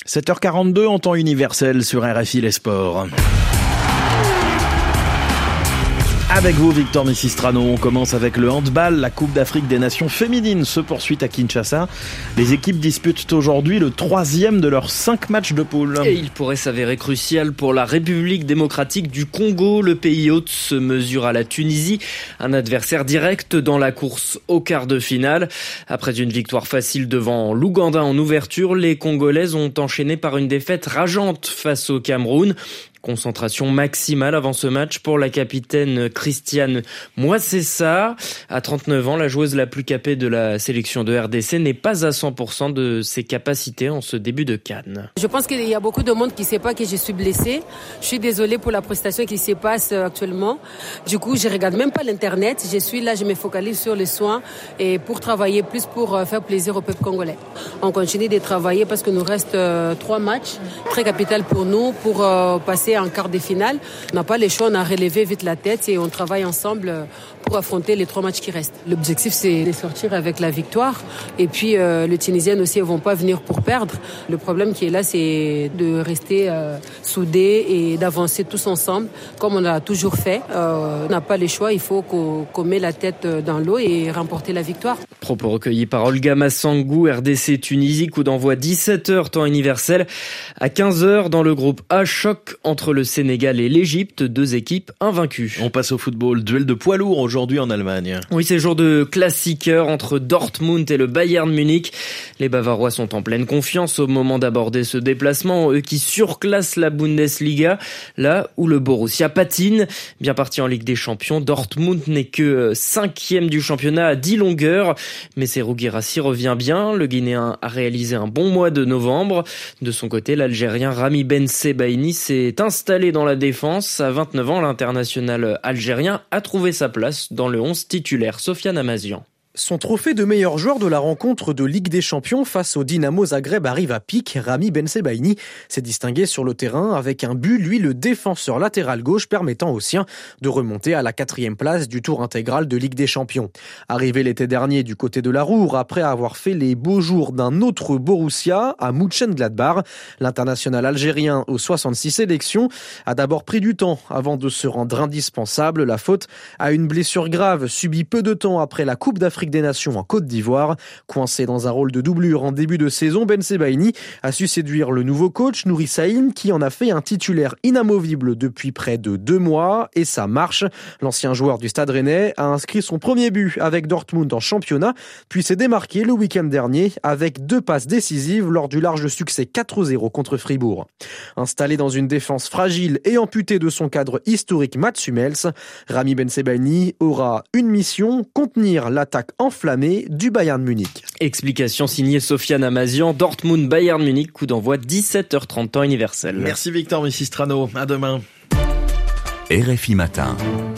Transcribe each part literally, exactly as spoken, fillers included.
sept heures quarante-deux en temps universel sur R F I Les Sports. Avec vous, Victor Messistrano, on commence avec le handball. La Coupe d'Afrique des Nations féminines se poursuit à Kinshasa. Les équipes disputent aujourd'hui le troisième de leurs cinq matchs de poule. Et il pourrait s'avérer crucial pour la République démocratique du Congo. Le pays hôte se mesure à la Tunisie, un adversaire direct dans la course au quart de finale. Après une victoire facile devant l'Ouganda en ouverture, les Congolaises ont enchaîné par une défaite rageante face au Cameroun. Concentration maximale avant ce match pour la capitaine Christiane Mouassessa. À trente-neuf ans, la joueuse la plus capée de la sélection de R D C n'est pas à cent pour cent de ses capacités en ce début de CAN. Je pense qu'il y a beaucoup de monde qui ne sait pas que je suis blessée. Je suis désolée pour la prestation qui se passe actuellement. Du coup, je ne regarde même pas l'internet. Je suis là, je me focalise sur les soins et pour travailler plus pour faire plaisir au peuple congolais. On continue de travailler parce qu'il nous reste euh, trois matchs très capitaux pour nous pour euh, passer en quart de finale. On n'a pas les choix, on a relevé vite la tête et on travaille ensemble pour affronter les trois matchs qui restent. L'objectif, c'est de sortir avec la victoire. Et puis, euh, les Tunisiennes aussi ne vont pas venir pour perdre. Le problème qui est là, c'est de rester euh, soudés et d'avancer tous ensemble, comme on a toujours fait. Euh, on n'a pas les choix, il faut qu'on, qu'on mette la tête dans l'eau et remporter la victoire. Propos recueillis par Olga Massangou, R D C Tunisie, coup d'envoi dix-sept heures, temps universel. À quinze heures, dans le groupe A, choc entre le Sénégal et l'Égypte, deux équipes invaincues. On passe au football, duel de poids lourd aujourd'hui en Allemagne. Oui, c'est jour de classiqueur entre Dortmund et le Bayern Munich. Les Bavarois sont en pleine confiance au moment d'aborder ce déplacement, eux qui surclassent la Bundesliga, là où le Borussia patine. Bien parti en Ligue des Champions, Dortmund n'est que cinquième du championnat à dix longueurs. Mais Serhou Guirassy revient bien. Le Guinéen a réalisé un bon mois de novembre. De son côté, l'Algérien Rami Ben Sebaini s'est installé dans la défense. À vingt-neuf ans, l'international algérien a trouvé sa place dans le onze titulaire. Sofiane Amazian. Son trophée de meilleur joueur de la rencontre de Ligue des Champions face au Dynamo Zagreb arrive à pic. Rami Ben Sebaini s'est distingué sur le terrain avec un but, lui le défenseur latéral gauche, permettant aux siens de remonter à la quatrième place du tour intégral de Ligue des Champions. Arrivé l'été dernier du côté de la Ruhr, après avoir fait les beaux jours d'un autre Borussia à Mönchengladbach, l'international algérien aux soixante-six sélections a d'abord pris du temps avant de se rendre indispensable. La faute à une blessure grave subie peu de temps après la Coupe d'Afrique des Nations en Côte d'Ivoire. Coincé dans un rôle de doublure en début de saison, Ben Sebaini a su séduire le nouveau coach Nouri Sahin qui en a fait un titulaire inamovible depuis près de deux mois et ça marche. L'ancien joueur du Stade Rennais a inscrit son premier but avec Dortmund en championnat puis s'est démarqué le week-end dernier avec deux passes décisives lors du large succès quatre zéro contre Fribourg. Installé dans une défense fragile et amputé de son cadre historique Mats Hummels, Rami Ben Sebaini aura une mission, contenir l'attaque enflammé du Bayern Munich. Explication signée Sofiane Amazian, Dortmund Bayern Munich, coup d'envoi dix-sept heures trente temps universel. Merci Victor Messistrano, à demain. R F I Matin.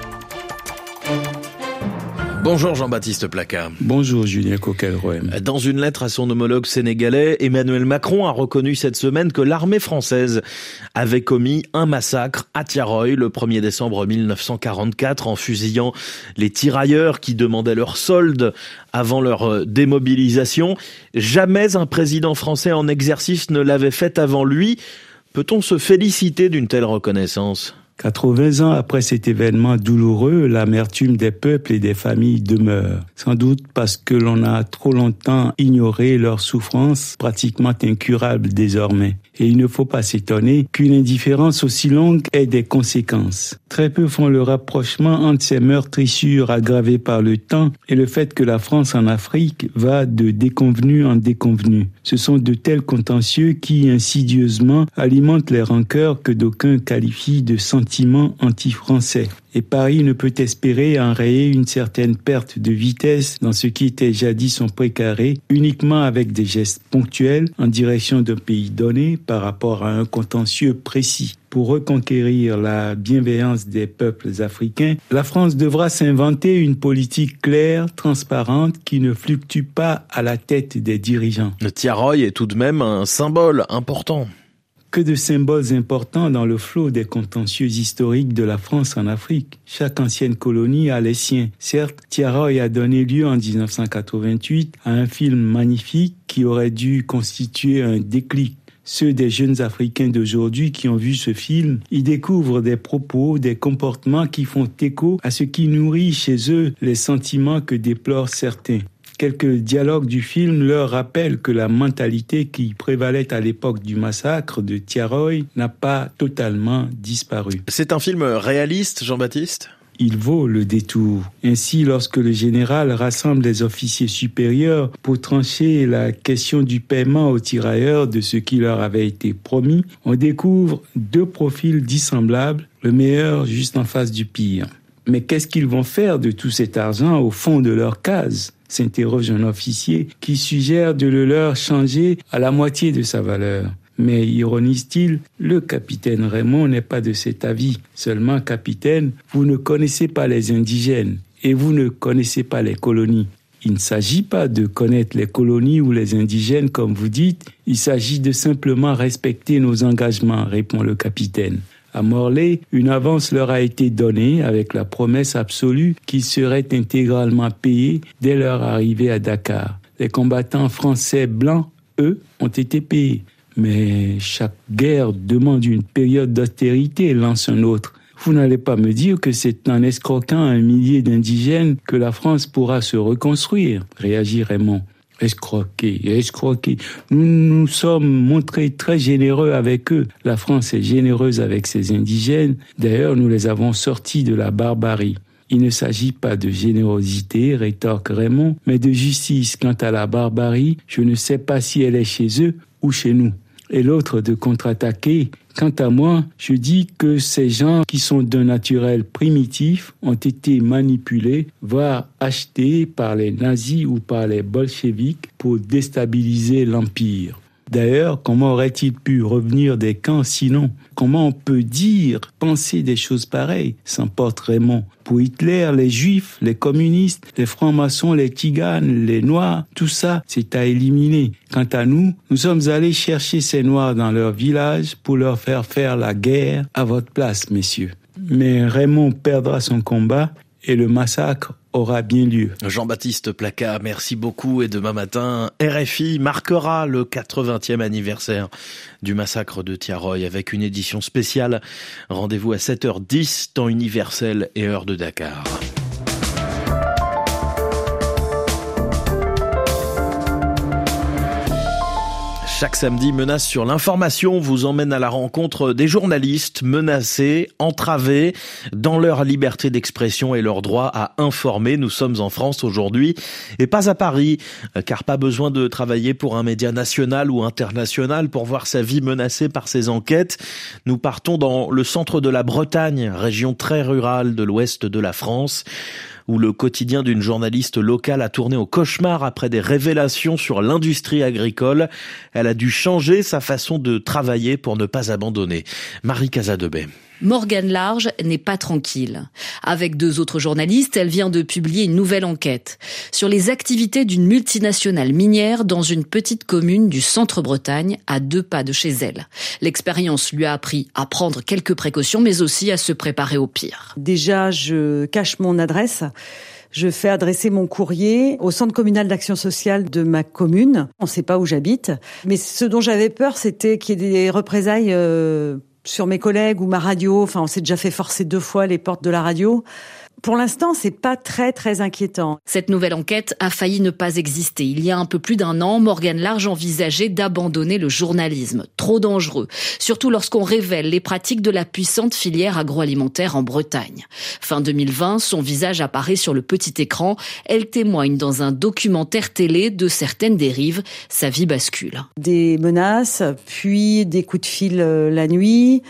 Bonjour Jean-Baptiste Placard. Bonjour Julien Coquelroem. Dans une lettre à son homologue sénégalais, Emmanuel Macron a reconnu cette semaine que l'armée française avait commis un massacre à Tiaroy le premier décembre mille neuf cent quarante-quatre en fusillant les tirailleurs qui demandaient leur solde avant leur démobilisation. Jamais un président français en exercice ne l'avait fait avant lui. Peut-on se féliciter d'une telle reconnaissance ? quatre-vingts ans après cet événement douloureux, l'amertume des peuples et des familles demeure. Sans doute parce que l'on a trop longtemps ignoré leur souffrance, pratiquement incurable désormais. Et il ne faut pas s'étonner qu'une indifférence aussi longue ait des conséquences. Très peu font le rapprochement entre ces meurtrissures aggravées par le temps et le fait que la France en Afrique va de déconvenu en déconvenu. Ce sont de tels contentieux qui, insidieusement, alimentent les rancœurs que d'aucuns qualifient de sentiments anti-français. Et Paris ne peut espérer enrayer une certaine perte de vitesse dans ce qui était jadis son précaré, uniquement avec des gestes ponctuels en direction d'un pays donné par rapport à un contentieux précis. Pour reconquérir la bienveillance des peuples africains, la France devra s'inventer une politique claire, transparente, qui ne fluctue pas à la tête des dirigeants. Le Tiaroy est tout de même un symbole important. Que de symboles importants dans le flot des contentieux historiques de la France en Afrique. Chaque ancienne colonie a les siens. Certes, Tiaroy a donné lieu en dix-neuf cent quatre-vingt-huit à un film magnifique qui aurait dû constituer un déclic. ceux des jeunes Africains d'aujourd'hui qui ont vu ce film, y découvrent des propos, des comportements qui font écho à ce qui nourrit chez eux les sentiments que déplorent certains. Quelques dialogues du film leur rappellent que la mentalité qui prévalait à l'époque du massacre de Thiaroye n'a pas totalement disparu. C'est un film réaliste, Jean-Baptiste ? Il vaut le détour. Ainsi, lorsque le général rassemble les officiers supérieurs pour trancher la question du paiement aux tirailleurs de ce qui leur avait été promis, on découvre deux profils dissemblables, le meilleur juste en face du pire. Mais qu'est-ce qu'ils vont faire de tout cet argent au fond de leur case ? S'interroge un officier qui suggère de le leur changer à la moitié de sa valeur. Mais, ironise-t-il, le capitaine Raymond n'est pas de cet avis. Seulement, capitaine, vous ne connaissez pas les indigènes et vous ne connaissez pas les colonies. Il ne s'agit pas de connaître les colonies ou les indigènes comme vous dites, il s'agit de simplement respecter nos engagements, répond le capitaine. À Morlaix, une avance leur a été donnée avec la promesse absolue qu'ils seraient intégralement payés dès leur arrivée à Dakar. Les combattants français blancs, eux, ont été payés. Mais chaque guerre demande une période d'austérité, lance un autre. Vous n'allez pas me dire que c'est en escroquant un millier d'indigènes que la France pourra se reconstruire, réagit Raymond. Escroquer, escroquer. Nous nous sommes montrés très généreux avec eux. La France est généreuse avec ses indigènes. D'ailleurs, nous les avons sortis de la barbarie. Il ne s'agit pas de générosité, rétorque Raymond, mais de justice. Quant à la barbarie, je ne sais pas si elle est chez eux ou chez nous. Et l'autre de contre-attaquer. Quant à moi, je dis que ces gens qui sont d'un naturel primitif ont été manipulés, voire achetés par les nazis ou par les bolcheviks pour déstabiliser l'Empire. D'ailleurs, comment aurait-il pu revenir des camps sinon ? Comment on peut dire, penser des choses pareilles, s'emporte Raymond. Pour Hitler, les juifs, les communistes, les francs-maçons, les tziganes, les noirs, tout ça, c'est à éliminer. Quant à nous, nous sommes allés chercher ces noirs dans leur village pour leur faire faire la guerre à votre place, messieurs. Mais Raymond perdra son combat et le massacre aura bien lieu. Jean-Baptiste Placat, merci beaucoup. Et demain matin, R F I marquera le quatre-vingtième anniversaire du massacre de Thiaroye avec une édition spéciale. Rendez-vous à sept heures dix, temps universel et heure de Dakar. Chaque samedi, Menace sur l'information vous emmène à la rencontre des journalistes menacés, entravés dans leur liberté d'expression et leur droit à informer. Nous sommes en France aujourd'hui et pas à Paris, car pas besoin de travailler pour un média national ou international pour voir sa vie menacée par ces enquêtes. Nous partons dans le centre de la Bretagne, région très rurale de l'ouest de la France, où le quotidien d'une journaliste locale a tourné au cauchemar après des révélations sur l'industrie agricole. Elle a dû changer sa façon de travailler pour ne pas abandonner. Marie Casadebey. Morgane Large n'est pas tranquille. Avec deux autres journalistes, elle vient de publier une nouvelle enquête sur les activités d'une multinationale minière dans une petite commune du centre-Bretagne, à deux pas de chez elle. L'expérience lui a appris à prendre quelques précautions, mais aussi à se préparer au pire. Déjà, je cache mon adresse. Je fais adresser mon courrier au centre communal d'action sociale de ma commune. On ne sait pas où j'habite. Mais ce dont j'avais peur, c'était qu'il y ait des représailles euh, sur mes collègues ou ma radio. Enfin, on s'est déjà fait forcer deux fois les portes de la radio. Pour l'instant, c'est pas très très inquiétant. Cette nouvelle enquête a failli ne pas exister. Il y a un peu plus d'un an, Morgane Large envisageait d'abandonner le journalisme. Trop dangereux. Surtout lorsqu'on révèle les pratiques de la puissante filière agroalimentaire en Bretagne. Fin deux mille vingt, son visage apparaît sur le petit écran. Elle témoigne dans un documentaire télé de certaines dérives. Sa vie bascule. Des menaces, puis des coups de fil la nuit,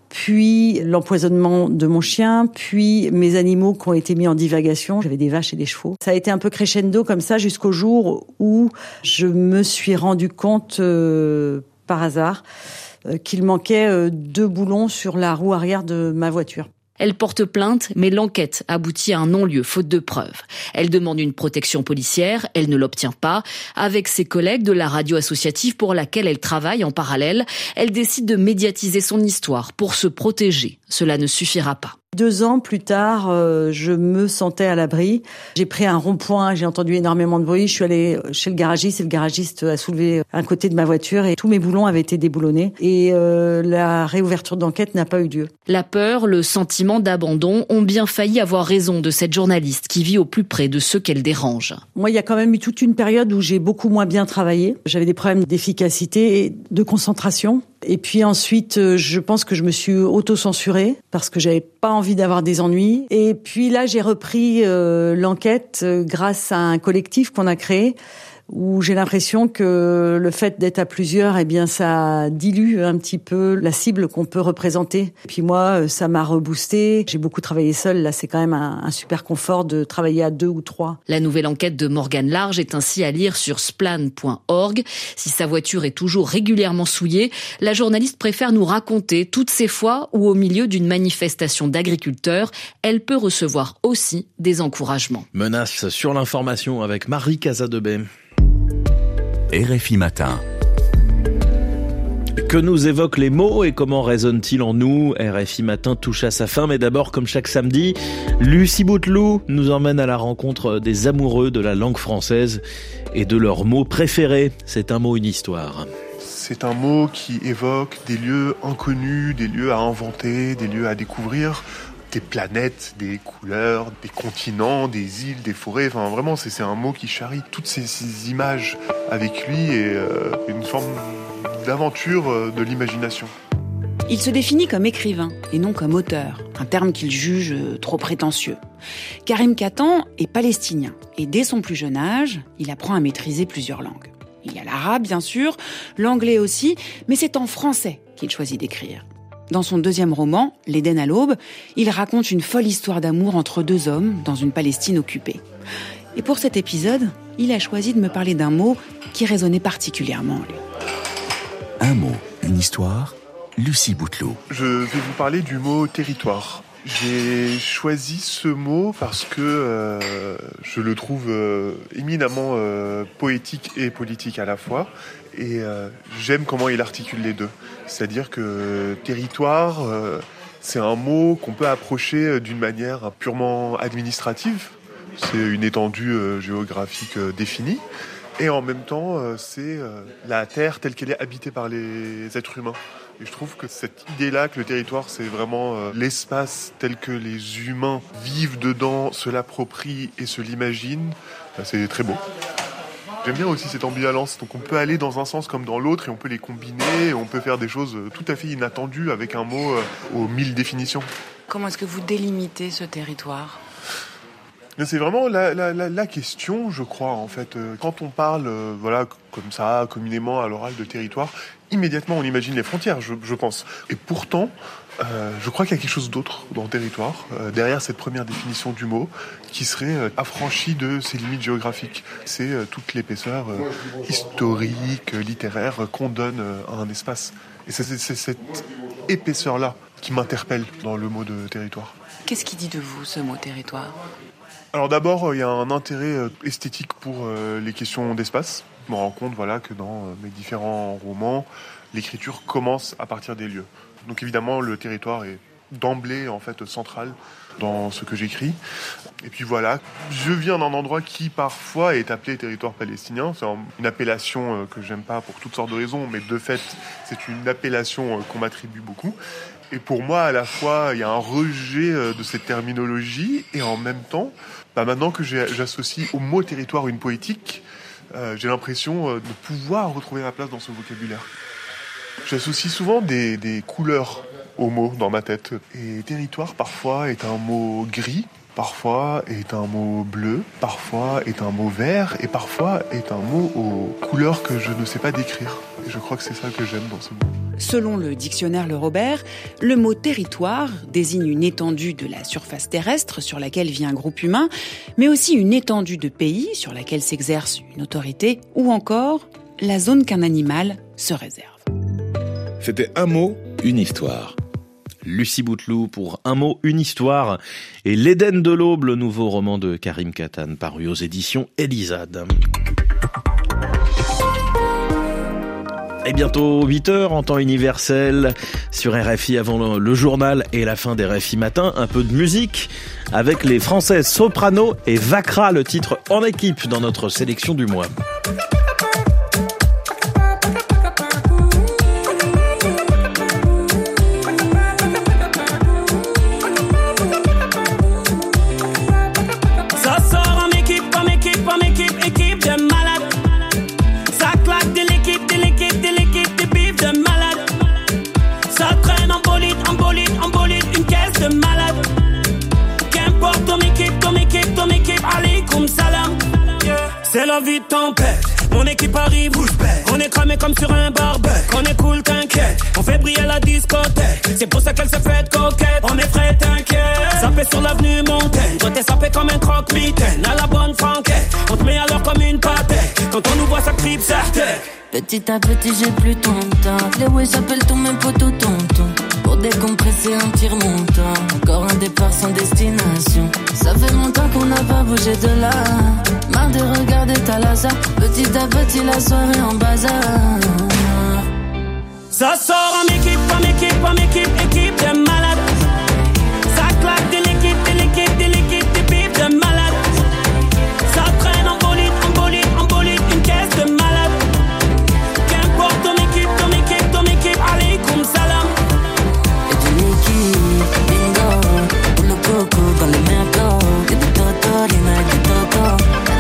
puis l'empoisonnement de mon chien, puis mes animaux qui ont été mis en divagation. J'avais des vaches et des chevaux. Ça a été un peu crescendo comme ça jusqu'au jour où je me suis rendu compte, euh, par hasard, euh, qu'il manquait euh, deux boulons sur la roue arrière de ma voiture. Elle porte plainte, mais l'enquête aboutit à un non-lieu, faute de preuves. Elle demande une protection policière, elle ne l'obtient pas. Avec ses collègues de la radio associative pour laquelle elle travaille en parallèle, elle décide de médiatiser son histoire pour se protéger. Cela ne suffira pas. Deux ans plus tard, euh, je me sentais à l'abri. J'ai pris un rond-point, j'ai entendu énormément de bruit. Je suis allée chez le garagiste et le garagiste a soulevé un côté de ma voiture et tous mes boulons avaient été déboulonnés. Et euh, la réouverture d'enquête n'a pas eu lieu. La peur, le sentiment d'abandon ont bien failli avoir raison de cette journaliste qui vit au plus près de ceux qu'elle dérange. Moi, il y a quand même eu toute une période où j'ai beaucoup moins bien travaillé. J'avais des problèmes d'efficacité et de concentration. Et puis ensuite, je pense que je me suis auto-censurée parce que j'avais pas envie d'avoir des ennuis. Et puis là, j'ai repris euh, l'enquête euh, grâce à un collectif qu'on a créé, où j'ai l'impression que le fait d'être à plusieurs, eh bien, ça dilue un petit peu la cible qu'on peut représenter. Et puis moi, ça m'a reboosté. J'ai beaucoup travaillé seule. Là, c'est quand même un, un super confort de travailler à deux ou trois. La nouvelle enquête de Morgane Large est ainsi à lire sur splan point org. Si sa voiture est toujours régulièrement souillée, la journaliste préfère nous raconter toutes ces fois où, au milieu d'une manifestation d'agriculteurs, elle peut recevoir aussi des encouragements. Menace sur l'information avec Marie Casadebey. R F I Matin. Que nous évoquent les mots et comment résonnent-ils en nous? R F I Matin touche à sa fin, mais d'abord, comme chaque samedi, Lucie Bouteloup nous emmène à la rencontre des amoureux de la langue française et de leurs mots préférés. C'est un mot, une histoire. C'est un mot qui évoque des lieux inconnus, des lieux à inventer, des lieux à découvrir. Des planètes, des couleurs, des continents, des îles, des forêts. Enfin, vraiment, c'est, c'est un mot qui charrie toutes ces, ces images avec lui et euh, une forme d'aventure euh, de l'imagination. Il se définit comme écrivain et non comme auteur, un terme qu'il juge trop prétentieux. Karim Katan est palestinien et dès son plus jeune âge, il apprend à maîtriser plusieurs langues. Il y a l'arabe, bien sûr, l'anglais aussi, mais c'est en français qu'il choisit d'écrire. Dans son deuxième roman, L'Éden à l'aube, il raconte une folle histoire d'amour entre deux hommes dans une Palestine occupée. Et pour cet épisode, il a choisi de me parler d'un mot qui résonnait particulièrement en lui. Un mot, une histoire, Lucie Bouteloup. Je vais vous parler du mot territoire. J'ai choisi ce mot parce que euh, je le trouve euh, éminemment euh, poétique et politique à la fois. Et euh, j'aime comment il articule les deux. C'est-à-dire que territoire, euh, c'est un mot qu'on peut approcher d'une manière purement administrative. C'est une étendue euh, géographique euh, définie. Et en même temps, euh, c'est euh, la terre telle qu'elle est habitée par les êtres humains. Et je trouve que cette idée-là, que le territoire, c'est vraiment euh, l'espace tel que les humains vivent dedans, se l'approprient et se l'imaginent, euh, c'est très beau. J'aime bien aussi cette ambivalence, donc on peut aller dans un sens comme dans l'autre et on peut les combiner et on peut faire des choses tout à fait inattendues avec un mot euh, aux mille définitions. Comment est-ce que vous délimitez ce territoire ? C'est vraiment la, la, la, la question, je crois, en fait. Quand on parle, euh, voilà, comme ça, communément à l'oral de territoire, immédiatement on imagine les frontières, je, je pense. Et pourtant, euh, je crois qu'il y a quelque chose d'autre dans le territoire, euh, derrière cette première définition du mot, qui serait euh, affranchi de ses limites géographiques. C'est euh, toute l'épaisseur euh, historique, euh, littéraire euh, qu'on donne euh, à un espace. Et c'est, c'est, c'est cette épaisseur-là qui m'interpelle dans le mot de territoire. Qu'est-ce qui dit de vous, ce mot territoire ? Alors d'abord, il y a un intérêt esthétique pour euh, les questions d'espace. Je me rends compte voilà, que dans euh, mes différents romans, l'écriture commence à partir des lieux. Donc évidemment, le territoire est d'emblée en fait central dans ce que j'écris. Et puis voilà, je viens d'un endroit qui parfois est appelé territoire palestinien. C'est une appellation euh, que j'aime pas pour toutes sortes de raisons, mais de fait, c'est une appellation euh, qu'on m'attribue beaucoup. Et pour moi, à la fois, il y a un rejet de cette terminologie et en même temps, bah maintenant que j'ai, j'associe au mot territoire une poétique, euh, j'ai l'impression de pouvoir retrouver ma place dans ce vocabulaire. J'associe souvent des, des couleurs aux mots dans ma tête. Et territoire, parfois, est un mot gris, parfois est un mot bleu, parfois est un mot vert et parfois est un mot aux couleurs que je ne sais pas décrire. Et je crois que c'est ça que j'aime dans ce mot. Selon le dictionnaire Le Robert, le mot territoire désigne une étendue de la surface terrestre sur laquelle vit un groupe humain, mais aussi une étendue de pays sur laquelle s'exerce une autorité, ou encore la zone qu'un animal se réserve. C'était un mot, une histoire. Lucie Bouteloup pour Un mot, une histoire et L'Éden de l'aube, le nouveau roman de Karim Katan paru aux éditions Elisade. Et bientôt huit heures en temps universel sur R F I avant le journal et la fin des R F I matin. Un peu de musique avec les Françaises Soprano et Vacra, le titre En équipe dans notre sélection du mois. Ça sort en équipe, en équipe, en équipe, équipe de malades. Ça claque de l'équipe, de l'équipe, de l'équipe, des bifs de malades. Ça traîne en bolide, en bolide, en bolide, une caisse de malades. Qu'importe ton équipe, ton équipe, ton équipe, alaikum salam. C'est la vie de tempête, mon équipe arrive, bouge bête. On est cramé comme sur un barbecue, on est cool, t'inquiète. On fait briller la discothèque, c'est pour ça qu'elle se fait coquette. On est frais, t'inquiète, sapé sur l'avenue Montaigne. Toi t'es sapé comme un croque-mitaine, à la bonne franquette. On te met alors comme une pâtée, quand on nous voit ça cripe certain. Petit à petit j'ai plus ton temps. Les ouais j'appelle tous mes potos tonton. Pour décompresser un tir montant. Encore un départ sans destination. Ça fait longtemps qu'on n'a pas bougé de là. Marre de regarder ta laza. Petit à petit la soirée en bazar. Ça sort en équipe, en équipe, en équipe, équipe de malades. Ça claque de l'équipe, de l'équipe, de l'équipe, des bifs de malades. Ça traîne en bolide, en bolide, en bolide, une caisse de malades. Qu'importe ton équipe, ton équipe, ton équipe, alaikum salam. Et ton équipe, bingo, pour le coco dans les mercos. Et des totos, les mecs des totos.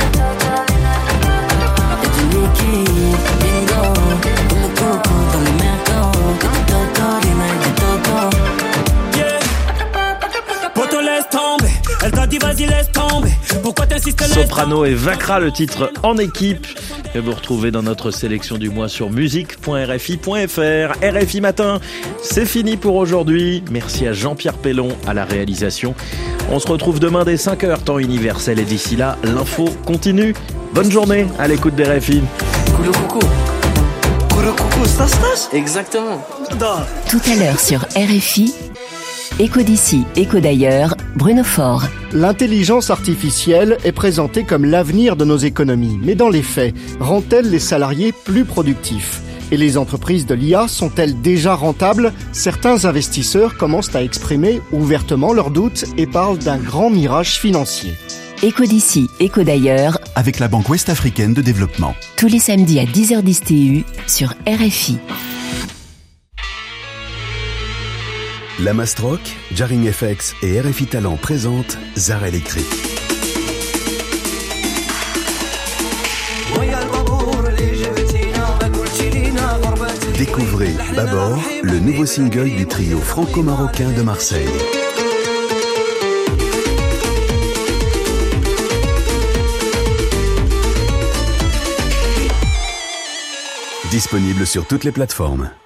Et ton équipe, bingo, pour le coco dans les mercos. Et des totos, les mecs des totos. Yeah. Poto laisse tomber, elle t'a dit vas-y laisse tomber. Pourquoi t'insistes laisse Soprano et Vacra, le titre En équipe, que vous retrouvez dans notre sélection du mois sur musique point r f i point f r. R F I Matin, c'est fini pour aujourd'hui. Merci à Jean-Pierre Pellon à la réalisation. On se retrouve demain dès cinq heures, temps universel. Et d'ici là, l'info continue. Bonne journée à l'écoute des R F I. Coucou coucou. Coucou coucou, stas stas. Exactement. Tout à l'heure sur R F I, Écho d'ici, écho d'ailleurs, Bruno Faure. L'intelligence artificielle est présentée comme l'avenir de nos économies. Mais dans les faits, rend-elle les salariés plus productifs ? Et les entreprises de l'I A sont-elles déjà rentables ? Certains investisseurs commencent à exprimer ouvertement leurs doutes et parlent d'un grand mirage financier. Écho d'ici, écho d'ailleurs, avec la Banque Ouest-Africaine de Développement. Tous les samedis à dix heures dix T U sur R F I. La Mastroc, Jaring F X et R F I Talent présentent Zara électrique. Découvrez Babor, le nouveau single du trio franco-marocain de Marseille. Disponible sur toutes les plateformes.